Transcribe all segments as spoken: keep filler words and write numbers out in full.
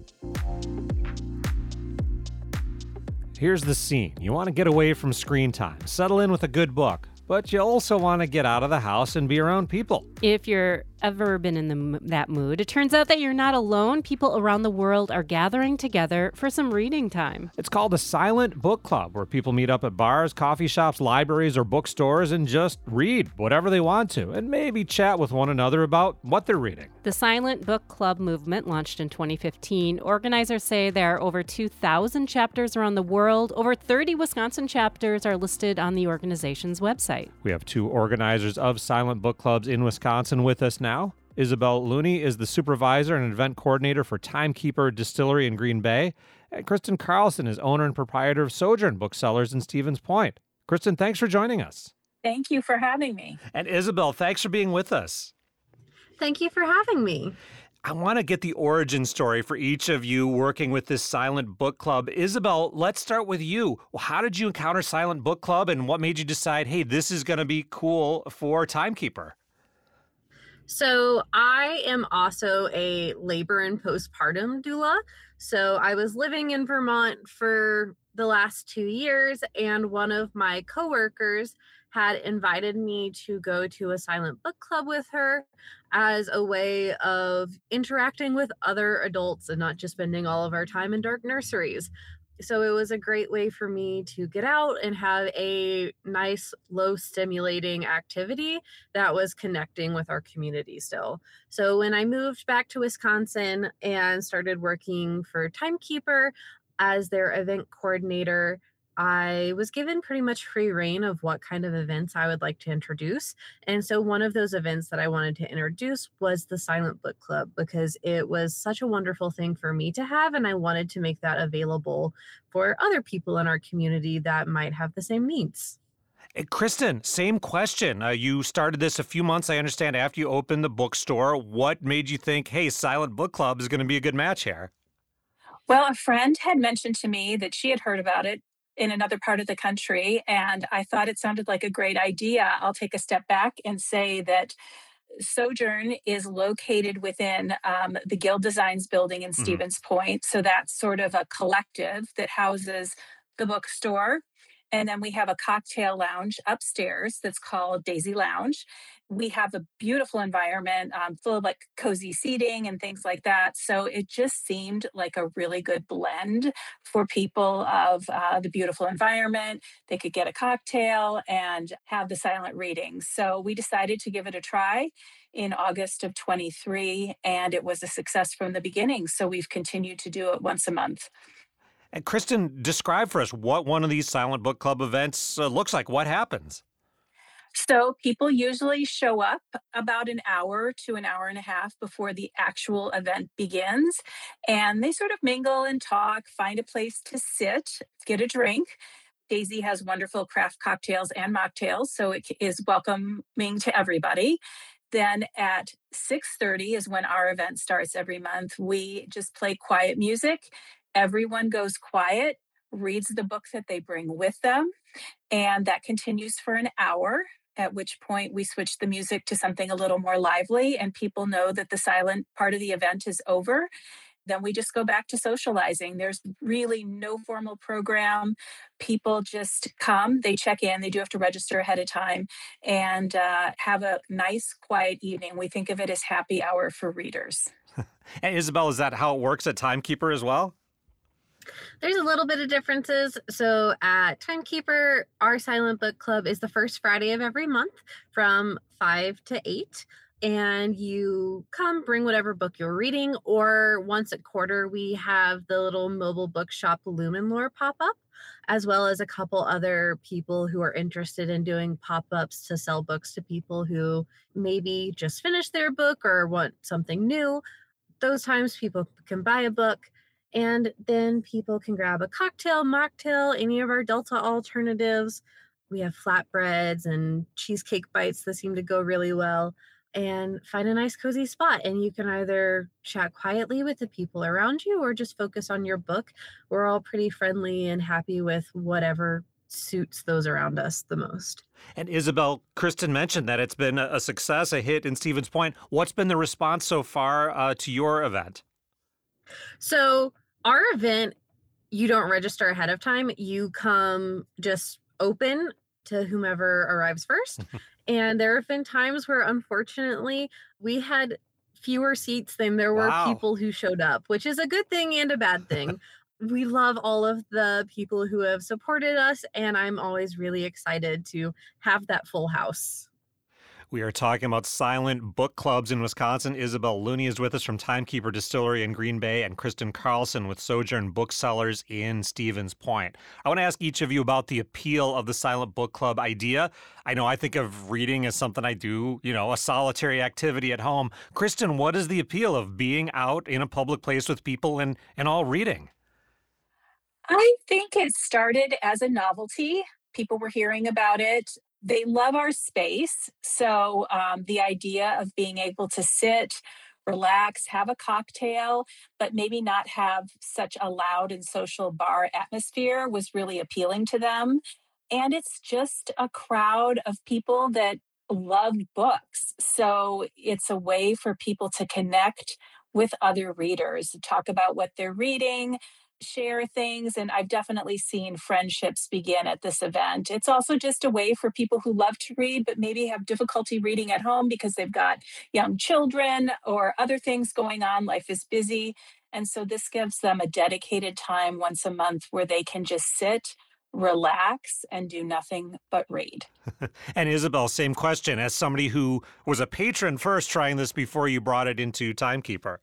Here's the scene. You want to get away from screen time, settle in with a good book, but you also want to get out of the house and be around people. If you're ever been in the, that mood, it turns out that you're not alone. People around the world are gathering together for some reading time. It's called a silent book club, where people meet up at bars, coffee shops, libraries, or bookstores and just read whatever they want to, and maybe chat with one another about what they're reading. The Silent Book Club movement launched in twenty fifteen. Organizers say there are over two thousand chapters around the world. Over thirty Wisconsin chapters are listed on the organization's website. We have two organizers of silent book clubs in Wisconsin with us now. Isabel Looney is the supervisor and event coordinator for Timekeeper Distillery in Green Bay. And Kristen Carlson is owner and proprietor of Sojourn Booksellers in Stevens Point. Kristen, thanks for joining us. Thank you for having me. And Isabel, thanks for being with us. Thank you for having me. I want to get the origin story for each of you working with this silent book club. Isabel, let's start with you. How did you encounter Silent Book Club, and what made you decide, hey, this is going to be cool for Timekeeper? So I am also a labor and postpartum doula. So I was living in Vermont for the last two years, and one of my coworkers had invited me to go to a silent book club with her as a way of interacting with other adults and not just spending all of our time in dark nurseries. So it was a great way for me to get out and have a nice, low stimulating activity that was connecting with our community still. So when I moved back to Wisconsin and started working for Timekeeper as their event coordinator, I was given pretty much free reign of what kind of events I would like to introduce. And so one of those events that I wanted to introduce was the Silent Book Club, because it was such a wonderful thing for me to have, and I wanted to make that available for other people in our community that might have the same needs. Hey, Kristen, same question. Uh, you started this a few months, I understand, after you opened the bookstore. What made you think, hey, Silent Book Club is going to be a good match here? Well, a friend had mentioned to me that she had heard about it in another part of the country, and I thought it sounded like a great idea. I'll take a step back and say that Sojourn is located within um, the Guild Designs building in mm-hmm. Stevens Point. So that's sort of a collective that houses the bookstore. And then we have a cocktail lounge upstairs that's called Daisy Lounge. We have a beautiful environment um, full of like cozy seating and things like that. So it just seemed like a really good blend for people of uh, the beautiful environment. They could get a cocktail and have the silent readings. So we decided to give it a try in August of twenty-three, and it was a success from the beginning. So we've continued to do it once a month. And Kristen, describe for us what one of these Silent Book Club events uh, looks like. What happens? So people usually show up about an hour to an hour and a half before the actual event begins. And they sort of mingle and talk, find a place to sit, get a drink. Daisy has wonderful craft cocktails and mocktails, so it is welcoming to everybody. Then at six thirty is when our event starts every month. We just play quiet music. Everyone goes quiet, reads the book that they bring with them, and that continues for an hour, at which point we switch the music to something a little more lively, and people know that the silent part of the event is over. Then we just go back to socializing. There's really no formal program. People just come, they check in, they do have to register ahead of time, and uh, have a nice, quiet evening. We think of it as happy hour for readers. And Isabel, is that how it works at Timekeeper as well? There's a little bit of differences. So at Timekeeper, our Silent Book Club is the first Friday of every month from five to eight. And you come, bring whatever book you're reading, or once a quarter, we have the little mobile bookshop Lumenlore pop up, as well as a couple other people who are interested in doing pop-ups to sell books to people who maybe just finished their book or want something new. Those times people can buy a book, and then people can grab a cocktail, mocktail, any of our Delta alternatives. We have flatbreads and cheesecake bites that seem to go really well, and find a nice cozy spot. And you can either chat quietly with the people around you or just focus on your book. We're all pretty friendly and happy with whatever suits those around us the most. And Isabel, Kristen mentioned that it's been a success, a hit in Stevens Point. What's been the response so far uh, to your event? So our event, you don't register ahead of time. You come just open to whomever arrives first. And there have been times where, unfortunately, we had fewer seats than there were Wow. people who showed up, which is a good thing and a bad thing. We love all of the people who have supported us, and I'm always really excited to have that full house. We are talking about silent book clubs in Wisconsin. Isabel Looney is with us from Timekeeper Distillery in Green Bay, and Kristen Carlson with Sojourn Booksellers in Stevens Point. I want to ask each of you about the appeal of the silent book club idea. I know I think of reading as something I do, you know, a solitary activity at home. Kristen, what is the appeal of being out in a public place with people and, and all reading? I think it started as a novelty. People were hearing about it. They love our space. So um, the idea of being able to sit, relax, have a cocktail, but maybe not have such a loud and social bar atmosphere was really appealing to them. And it's just a crowd of people that love books. So it's a way for people to connect with other readers, talk about what they're reading, share things. And I've definitely seen friendships begin at this event. It's also just a way for people who love to read, but maybe have difficulty reading at home because they've got young children or other things going on. Life is busy. And so this gives them a dedicated time once a month where they can just sit, relax, and do nothing but read. And Isabel, same question. As somebody who was a patron first trying this before you brought it into Timekeeper.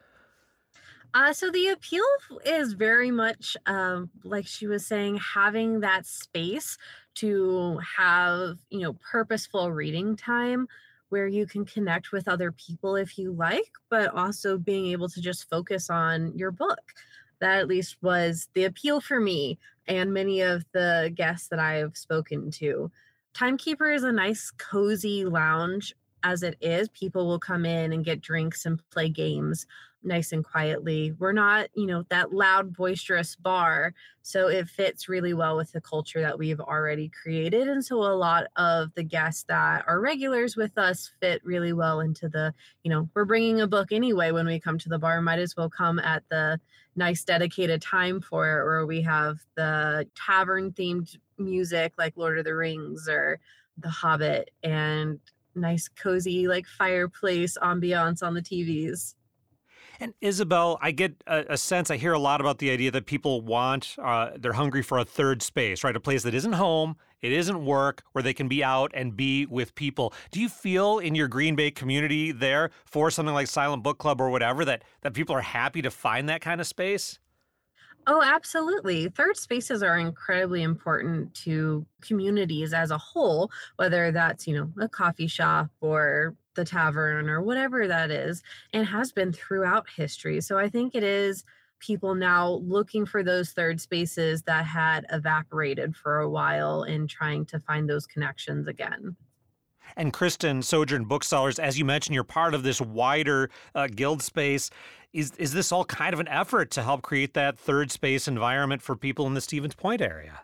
Uh, so the appeal is very much, um, like she was saying, having that space to have, you know, purposeful reading time where you can connect with other people if you like, but also being able to just focus on your book. That at least was the appeal for me and many of the guests that I've spoken to. Timekeeper is a nice, cozy lounge as it is. People will come in and get drinks and play games nice and quietly. We're not, you know, that loud, boisterous bar. So it fits really well with the culture that we've already created. And so a lot of the guests that are regulars with us fit really well into the, you know, we're bringing a book anyway when we come to the bar. Might as well come at the nice dedicated time for it, where we have the tavern themed music like Lord of the Rings or The Hobbit, and nice cozy like fireplace ambiance on the T Vs. And Isabel, I get a, a sense, I hear a lot about the idea that people want, uh, they're hungry for a third space, right? A place that isn't home, it isn't work, where they can be out and be with people. Do you feel in your Green Bay community there for something like Silent Book Club or whatever that, that people are happy to find that kind of space? Oh, absolutely. Third spaces are incredibly important to communities as a whole, whether that's, you know, a coffee shop or the tavern or whatever that is, and has been throughout history. So I think it is people now looking for those third spaces that had evaporated for a while and trying to find those connections again. And Kristen, Sojourn Booksellers, as you mentioned, you're part of this wider uh, guild space. Is is this all kind of an effort to help create that third space environment for people in the Stevens Point area?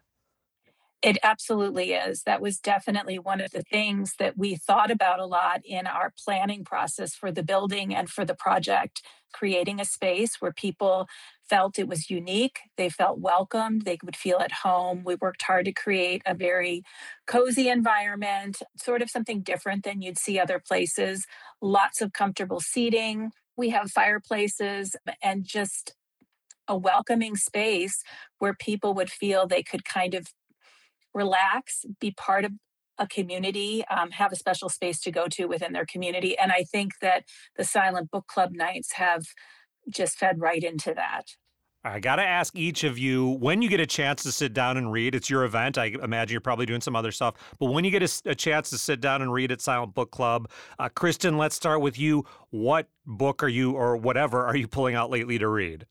It absolutely is. That was definitely one of the things that we thought about a lot in our planning process for the building and for the project, creating a space where people felt it was unique, they felt welcomed, they would feel at home. We worked hard to create a very cozy environment, sort of something different than you'd see other places, lots of comfortable seating. We have fireplaces and just a welcoming space where people would feel they could kind of relax, be part of a community, um, have a special space to go to within their community. And I think that the Silent Book Club nights have just fed right into that. I got to ask each of you, when you get a chance to sit down and read, it's your event. I imagine you're probably doing some other stuff. But when you get a, a chance to sit down and read at Silent Book Club, uh, Kristen, let's start with you. What book are you, or whatever, are you pulling out lately to read?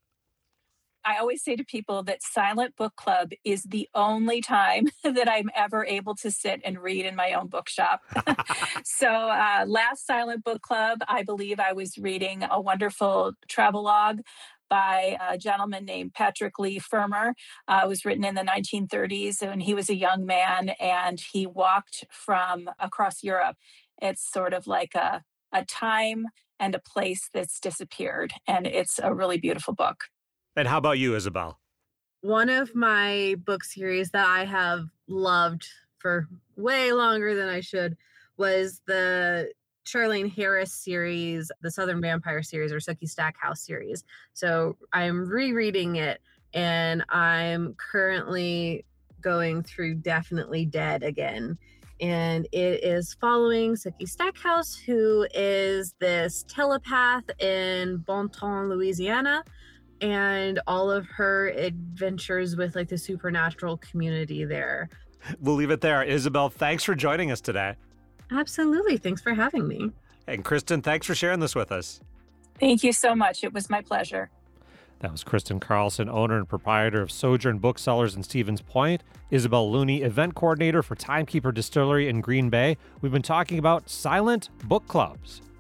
I always say to people that Silent Book Club is the only time that I'm ever able to sit and read in my own bookshop. so uh, last Silent Book Club, I believe I was reading a wonderful travelogue by a gentleman named Patrick Leigh Fermor. Uh, it was written in the nineteen thirties when he was a young man and he walked from across Europe. It's sort of like a, a time and a place that's disappeared. And it's a really beautiful book. And how about you, Isabel? One of my book series that I have loved for way longer than I should was the Charlene Harris series, the Southern Vampire series, or Sookie Stackhouse series. So I'm rereading it, and I'm currently going through Definitely Dead again. And it is following Sookie Stackhouse, who is this telepath in Bonton, Louisiana, and all of her adventures with like the supernatural community there. We'll leave it there. Isabel, thanks for joining us today. Absolutely. Thanks for having me. And Kristen, thanks for sharing this with us. Thank you so much. It was my pleasure. That was Kristen Carlson, owner and proprietor of Sojourn Booksellers in Stevens Point. Isabel Looney, event coordinator for Timekeeper Distillery in Green Bay. We've been talking about silent book clubs.